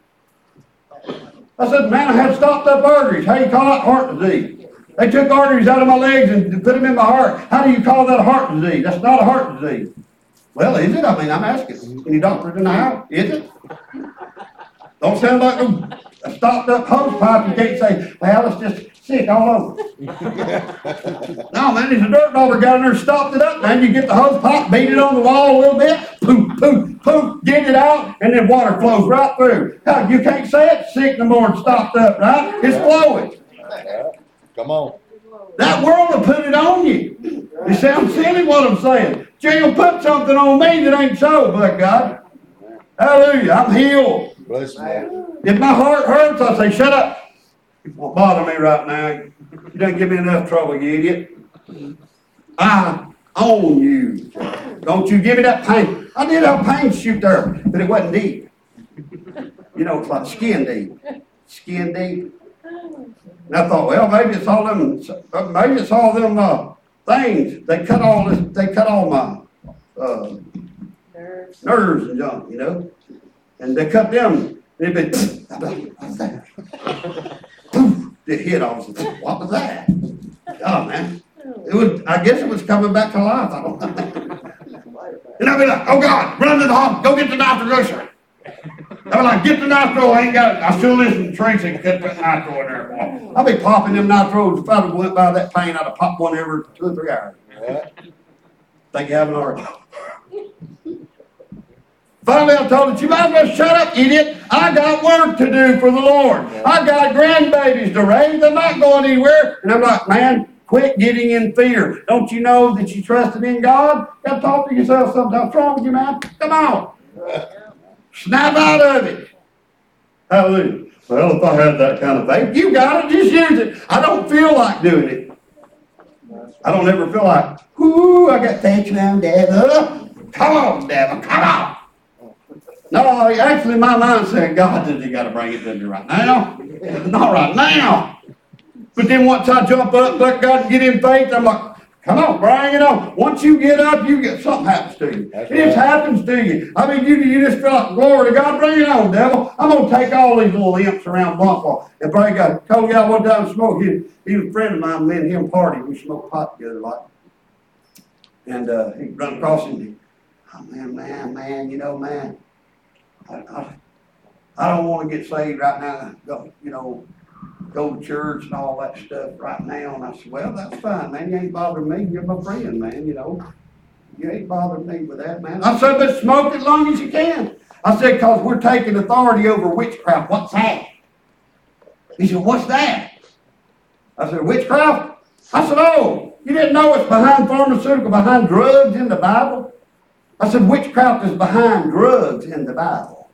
I said, man, I had stopped up arteries. How do you call that heart disease? They took arteries out of my legs and put them in my heart. How do you call that a heart disease? That's not a heart disease. Well, is it? I mean, I'm asking. Any doctors in the house? Is it? Don't sound like a stopped up hose pipe. You can't say, well, it's just sick all over. No, man, there's a dirt daughter got in there, stopped it up, man. You get the hose pipe, beat it on the wall a little bit, poof, poof, poof, get it out, and then water flows right through. How, you can't say it's sick no more and stopped up, right? It's flowing. Come on. That world will put it on you. It sounds silly what I'm saying. You'll put something on me that ain't so, but God. Hallelujah, I'm healed. Bless me. If my heart hurts, I say, shut up. It won't bother me right now. You don't give me enough trouble, you idiot. I own you. Don't you give me that pain. I did have pain shoot there, but it wasn't deep. You know, it's like skin deep. Skin deep. And I thought, well, maybe it's all them, maybe it's all them uh, things. They cut all this, they cut all my uh, nerves. nerves and junk, you know. And they cut them. They'd be, what's that? Poof, it hit all. What was that? Oh, man. It was, I guess it was coming back to life. I don't know. And I'd be like, oh, God, run to the hospital. Go get the nitro. I'd be like, get the nitro. I ain't got it. I still listen to Tracy and cut that nitro in there. Boy. I'll be popping them nitros. If I went by that pain, I'd have popped one every two or three hours. Yeah. Think you have an heart. Finally, I told her, you might as well shut up, idiot. I got work to do for the Lord. I got grandbabies to raise. They're not going anywhere. And I'm like, man, quit getting in fear. Don't you know that you trusted in God? You got to talk to yourself sometimes. What's wrong with you, man? Come on. Snap out of it. Hallelujah. Well, if I had that kind of faith, you got it. Just use it. I don't feel like doing it. I don't ever feel like, ooh, I got faith now, devil. Come on, devil. Come on. No, actually, my mind said, God, does he got to bring it to me right now? Not right now. But then once I jump up, let God get in faith, I'm like, come on, bring it on. Once you get up, you get something happens to you. That's it just right. happens to you. I mean, you you just feel like, glory to God, bring it on, devil. I'm going to take all these little imps around Bluntfall and bring God. I told you I one time to smoke. He, he was a friend of mine, me and him party. We smoked pot together a lot. And uh, he run across him. Oh, man, man, man, you know, man. I, I, I don't want to get saved right now, go, you know, go to church and all that stuff right now. And I said, well, that's fine, man. You ain't bothering me. You're my friend, man, you know. You ain't bothering me with that, man. I said, but smoke as long as you can. I said, because we're taking authority over witchcraft. What's that? He said, what's that? I said, witchcraft? I said, oh, you didn't know it's behind pharmaceutical, behind drugs in the Bible? I said, witchcraft is behind drugs in the Bible.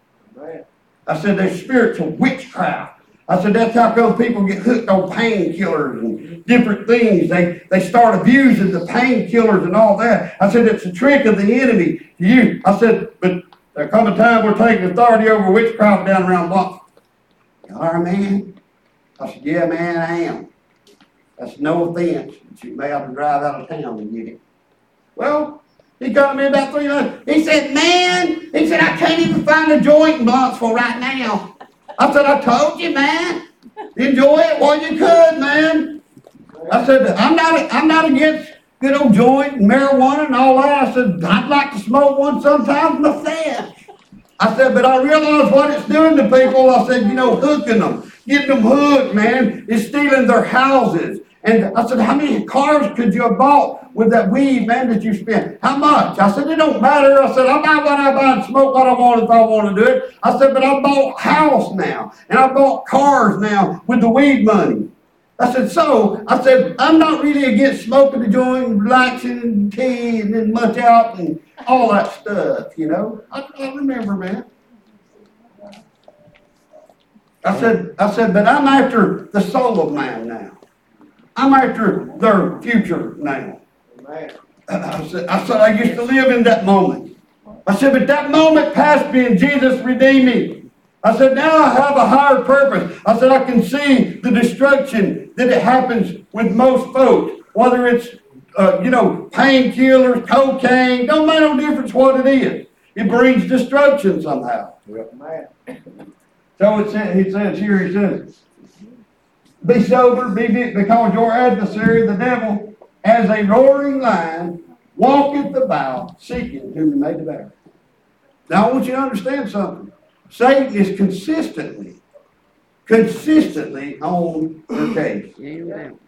I said, there's spiritual witchcraft. I said, that's how come people get hooked on painkillers and different things. They they start abusing the painkillers and all that. I said, it's a trick of the enemy to you. I said, but there come a time we're taking authority over witchcraft down around Bluntford. You are, man? I said, yeah, man, I am. That's no offense, but you may have to drive out of town and get it. Well, he got me about three months. He said, man, he said, I can't even find a joint in Bluntford right now. I said, I told you, man. Enjoy it while you could, man. I said, I'm not I'm not against good old joint and marijuana and all that. I said, I'd like to smoke one sometimes myself. I said, but I realize what it's doing to people. I said, you know, hooking them, getting them hooked, man, is stealing their houses. And I said, how many cars could you have bought with that weed, man, that you spent? How much? I said, it don't matter. I said, I'm not going to buy and smoke what I want if I want to do it. I said, but I bought a house now, and I bought cars now with the weed money. I said, so, I said, I'm not really against smoking the joint and relaxing and tea and then much out and all that stuff, you know. I, I remember, man. I said, I said, but I'm after the soul of man now. I'm after their future now. I said, I said, I used to live in that moment. I said, but that moment passed me and Jesus redeemed me. I said, now I have a higher purpose. I said, I can see the destruction that it happens with most folks, whether it's, uh, you know, painkillers, cocaine, don't make no difference what it is. It brings destruction somehow. Yep. So it says, he says here, he says, be sober, be big, because your adversary, the devil, as a roaring lion, walketh about, seeking whom he may devour. Now I want you to understand something. Satan is consistently, consistently on your case. Amen.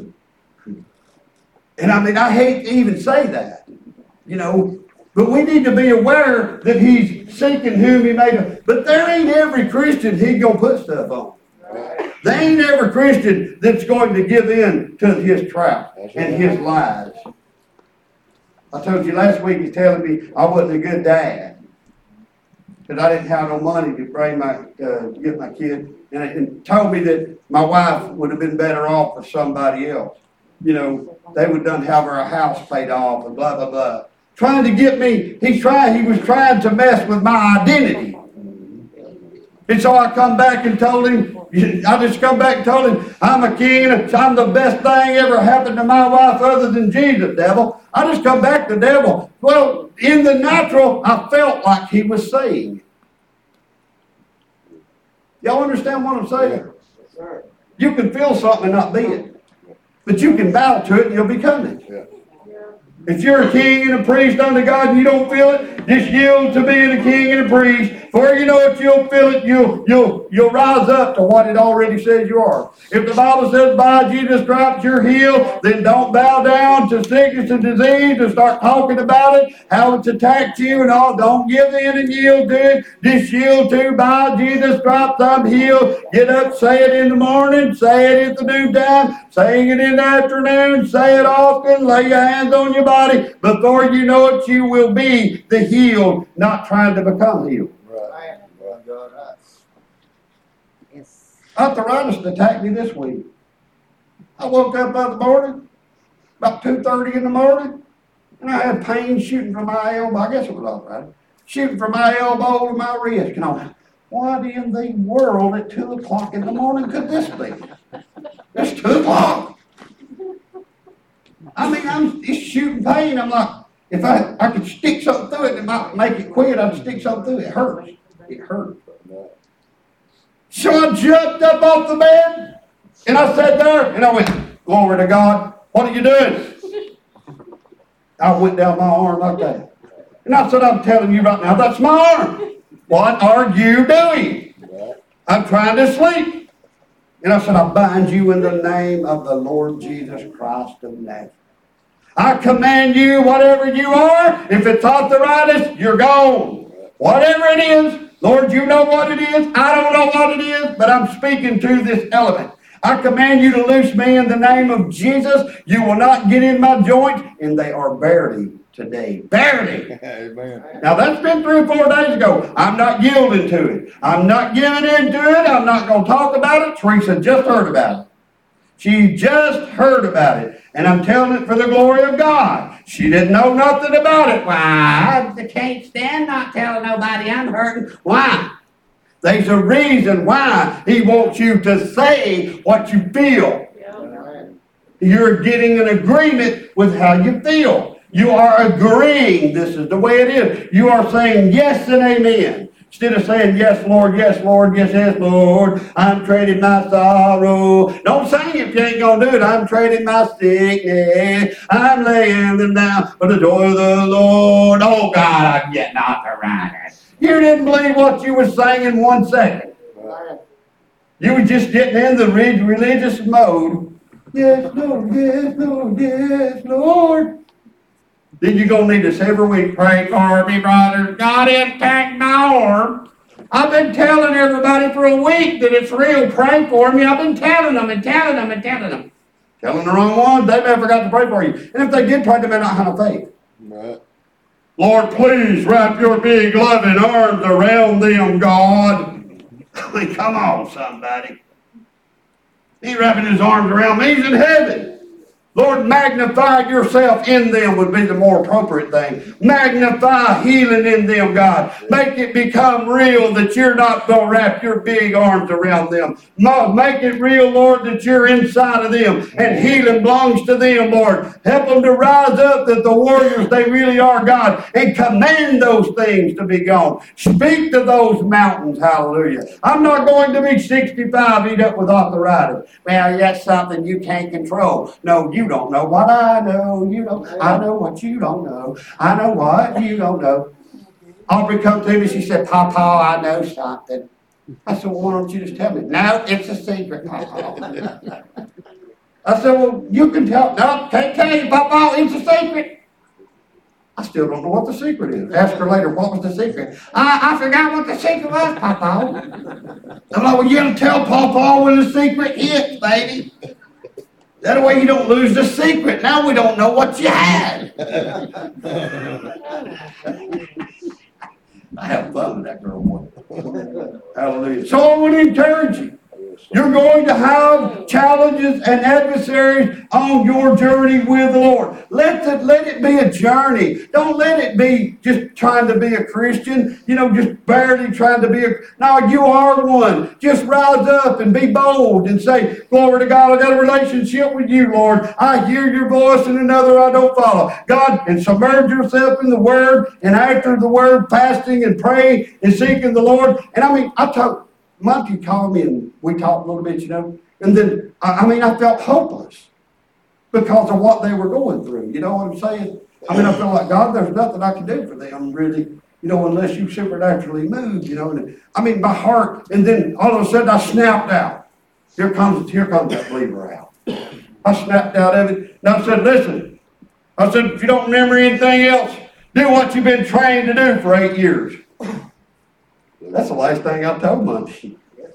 And I mean, I hate to even say that, you know, but we need to be aware that he's seeking whom he may devour. But there ain't every Christian he's going to put stuff on. There ain't every Christian that's going to give in to his trap and his lies. I told you last week, he's telling me I wasn't a good dad. Because I didn't have no money to bring my, uh, get my kid. And it told me that my wife would have been better off with somebody else. You know, they would done have her a house paid off and blah, blah, blah. Trying to get me, he's trying, he was trying to mess with my identity. And so I come back and told him, I just come back and told him, I'm a king and I'm the best thing ever happened to my wife other than Jesus, devil. I just come back to devil. Well, in the natural, I felt like he was saying. Y'all understand what I'm saying? Yes, sir. You can feel something and not be it. But you can bow to it and you'll become it. Yeah. If you're a king and a priest unto God and you don't feel it, just yield to being a king and a priest Before you know it, you'll feel it. You'll, you'll, you'll rise up to what it already says you are. If the Bible says by Jesus' stripes you're healed, then don't bow down to sickness and disease and start talking about it, how it's attacked you and all. Don't give in and yield to it. Just yield to by Jesus' stripes I'm healed. Get up, say it in the morning, say it at the noontime, say it in the afternoon, say it often, lay your hands on your body. Before you know it, you will be the healed, not trying to become healed. Right. Right. Right. Yes. Arthritis attacked me this week. I woke up in the morning, about two thirty in the morning, and I had pain shooting from my elbow. I guess it was arthritis. Shooting from my elbow to my wrist. You know, what in the world at two o'clock in the morning could this be? It's two o'clock. I mean, I'm it's shooting pain. I'm like, if I, I could stick something through it, it might make it quit. I'd stick something through it. It hurts. It hurts. So I jumped up off the bed, and I sat there, and I went, glory to God, what are you doing? I went down my arm like that. And I said, I'm telling you right now, that's my arm. What are you doing? I'm trying to sleep. And I said, I bind you in the name of the Lord Jesus Christ of Nazareth. I command you, whatever you are, if it's arthritis, you're gone. Whatever it is, Lord, you know what it is. I don't know what it is, but I'm speaking to this element. I command you to loose me in the name of Jesus. You will not get in my joint, and they are barely today. Barely. Amen. Now that's been three or four days ago. I'm not yielding to it. I'm not giving in to it. I'm not going to talk about it. Teresa just heard about it. She just heard about it. And I'm telling it for the glory of God. She didn't know nothing about it. Why? I can't stand not telling nobody I'm hurting. Why? There's a reason why he wants you to say what you feel. You're getting an agreement with how you feel. You are agreeing this is the way it is. You are saying yes and amen. Instead of saying, yes, Lord, yes, Lord, yes, yes, Lord, I'm trading my sorrow. Don't sing if you ain't going to do it. I'm trading my sickness. I'm laying them down for the joy of the Lord. Oh, God, I'm getting arthritis. You didn't believe what you were saying in one second. You were just getting in the religious mode. Yes, Lord, yes, Lord, yes, Lord. Then you're going to need us every week. Pray for me, brother. God attacked my arm. I've been telling everybody for a week that it's real. Pray for me. I've been telling them and telling them and telling them. Telling the wrong ones, they may have forgot to pray for you. And if they did pray, they may not have faith. Right. Lord, please wrap your big loving arms around them, God. I mean, come on, somebody. He ain't wrapping his arms around me. He's in heaven. Lord, magnify yourself in them would be the more appropriate thing. Magnify healing in them, God. Make it become real that you're not going to wrap your big arms around them. No, make it real, Lord, that you're inside of them and healing belongs to them, Lord. Help them to rise up that the warriors they really are, God, and command those things to be gone. Speak to those mountains, hallelujah. I'm not going to be sixty-five, eat up with arthritis. Well, that's something you can't control. No, you don't know what I know. You don't. I know what you don't know. I know what you don't know. Aubrey come to me. She said, Papa, I know something. I said, well, why don't you just tell me? No, it's a secret, Papa. I said, well, you can tell. No, can't tell you, Papa. It's a secret. I still don't know what the secret is. Ask her later, what was the secret? I, I forgot what the secret was, Papa. I'm like, well, you got to tell Papa when the secret hits, baby. That way you don't lose the secret. Now we don't know what you had. I have fun with that girl. Boy. Hallelujah. So I want to encourage you. You're going to have challenges and adversaries on your journey with the Lord. Let it, let it be a journey. Don't let it be just trying to be a Christian, you know, just barely trying to be a... No, you are one. Just rise up and be bold and say, glory to God, I got a relationship with you, Lord. I hear your voice and another I don't follow. God, and submerge yourself in the Word and after the Word, fasting and praying and seeking the Lord. And I mean, I talk... Monkey called me and we talked a little bit, you know. And then, I mean, I felt hopeless because of what they were going through. You know what I'm saying? I mean, I feel like, God, there's nothing I can do for them, really. you know, unless you supernaturally move, you know. And, I mean, my heart, and then all of a sudden I snapped out. Here comes, here comes that believer out. I snapped out of it, and I said, listen, I said, if you don't remember anything else, do what you've been trained to do for eight years. That's the last thing I told Monty.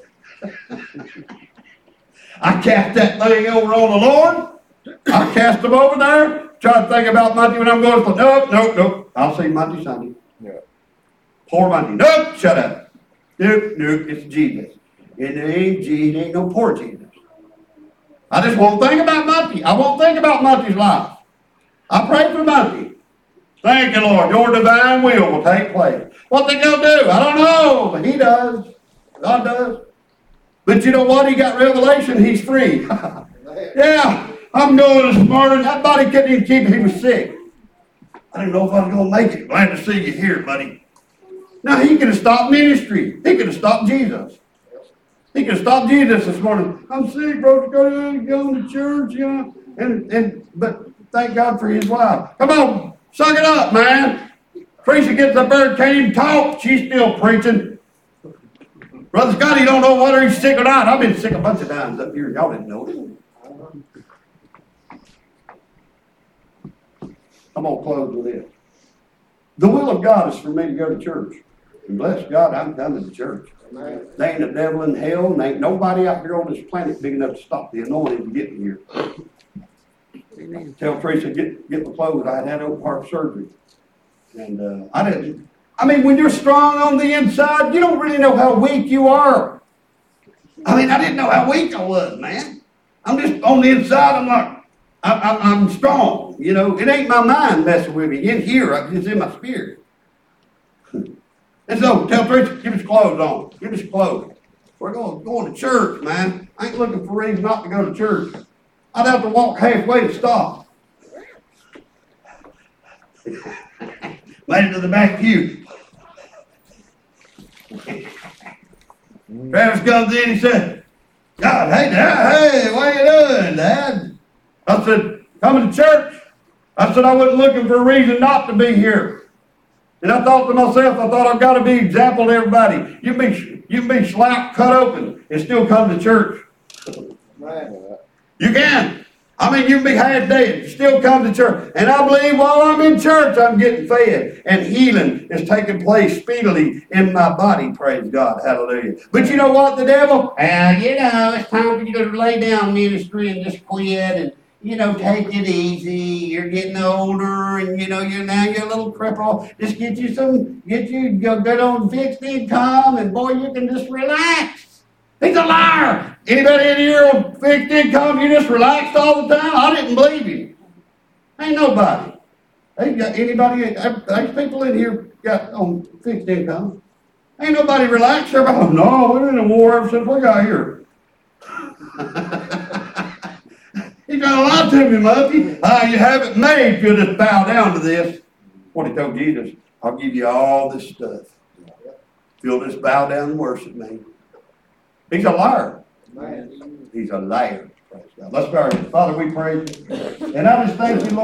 I cast that thing over on the Lord. I cast him over there. Try to think about Monty when I'm going to, nope, nope, nope. I'll see Monty Sunday. Yeah. Poor Monty. Nope, shut up. Nope, nope, it's Jesus. It ain't Jesus, it ain't no poor Jesus. I just won't think about Monty. I won't think about Monty's life. I pray for Monty. Thank you, Lord. Your divine will will take place. What they gonna do? I don't know, but he does. God does. But you know what? He got revelation. He's free. Yeah, I'm going this morning. That body couldn't even keep it. He was sick. I didn't know if I was going to make it. Glad to see you here, buddy. Now, he could have stopped ministry. He could have stopped Jesus. He could have stopped Jesus this morning. I'm sick, bro. Go going to church, you know. And, and, but thank God for his wife. Come on, suck it up, man. Tracy gets up there and can't even talk. She's still preaching. Brother Scotty don't know whether he's sick or not. I've been sick a bunch of times up here. Y'all didn't know it. I'm going to close with this. The will of God is for me to go to church. And bless God, I'm coming to church. Amen. There ain't a devil in hell, and there ain't nobody out here on this planet big enough to stop the anointing from getting here. Amen. Tell Teresa, get, get the clothes. I had had open heart surgery. And uh, I didn't. I mean, when you're strong on the inside, you don't really know how weak you are. I mean, I didn't know how weak I was, man. I'm just on the inside, I'm like, I, I, I'm strong. You know, it ain't my mind messing with me. In here, it's in my spirit. And so, tell Teresa, give us clothes on. Give us clothes. We're going, going to church, man. I ain't looking for reasons not to go to church. I'd have to walk halfway to stop. Made it to the back pew. Travis comes in, he said, God, hey, Dad, hey, what are you doing, Dad? I said, coming to church. I said, I wasn't looking for a reason not to be here. And I thought to myself, I thought I've got to be an example to everybody. You can be, you can be slapped, cut open, and still come to church. You can. I mean, you can be half dead, still come to church. And I believe while I'm in church, I'm getting fed. And healing is taking place speedily in my body, praise God, hallelujah. But you know what, the devil? Well, you know, it's time for you to lay down ministry and just quit and, you know, take it easy. You're getting older and, you know, you're now you're a little cripple. Just get you some, get you your good old fixed income and, boy, you can just relax. He's a liar. Anybody in here on fixed income, you just relaxed all the time? I didn't believe him. Ain't nobody. Ain't got anybody, there's people in here got on fixed income. Ain't nobody relaxed. Everybody, oh, no, we're in a war ever since we got here. He's got a lot to me, Muffy. Ah, you have it made if you'll just bow down to this. What he told Jesus, I'll give you all this stuff. If you'll just bow down and worship me. He's a liar. He's a liar. Let's pray. Father, we praise you. And I just thank you, Lord.